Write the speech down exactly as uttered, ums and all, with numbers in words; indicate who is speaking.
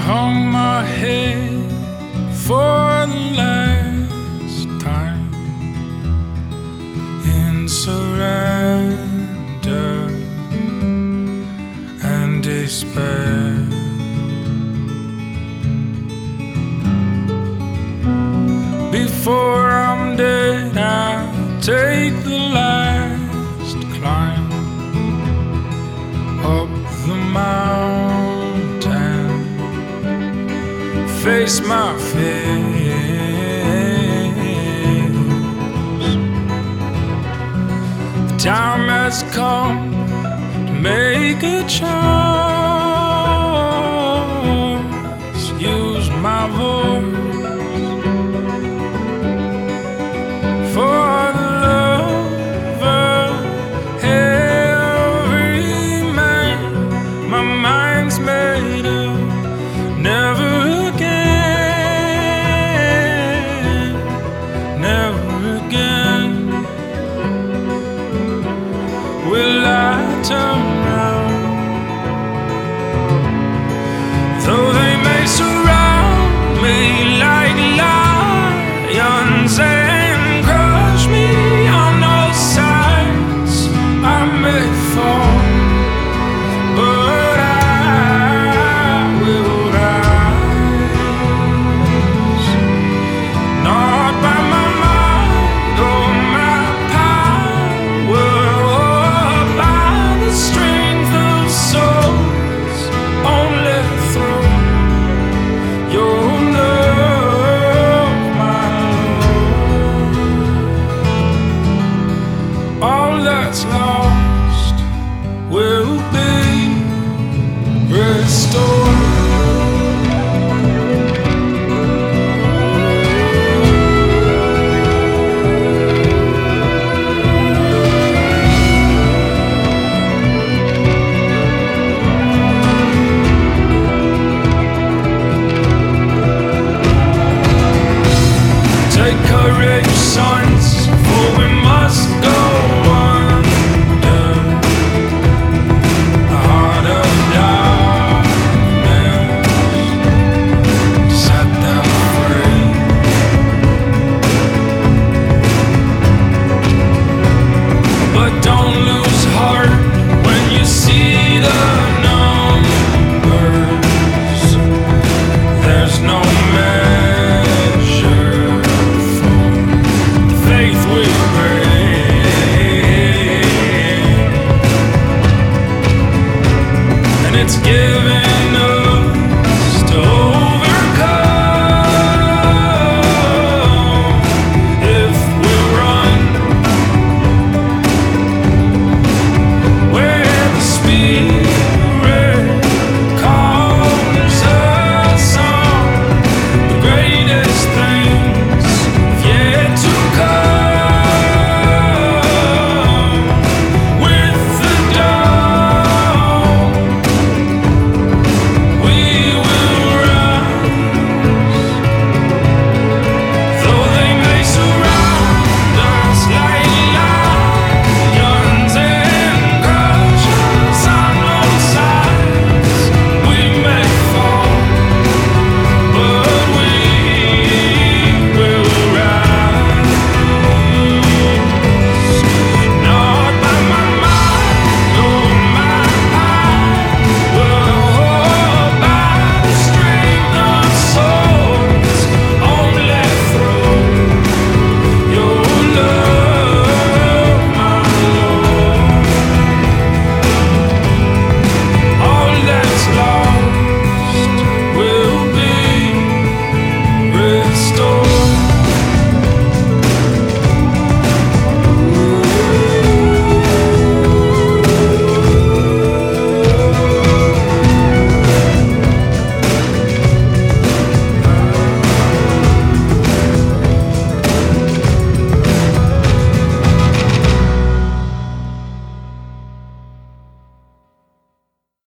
Speaker 1: hung my head for the last time in surrender and despair. Before I'm dead, I'll take the last climb up the mountain, face my fears. The time has come to make a choice, use my voice for the love of every man. My mind's made up, never again, never again will I turn round. Though they may surround me like lions and crush me on all sides, I may fall, but I will rise, not by my mind or my power, or by the strength of souls, only through your love, my Lord. All that's lost will be restored.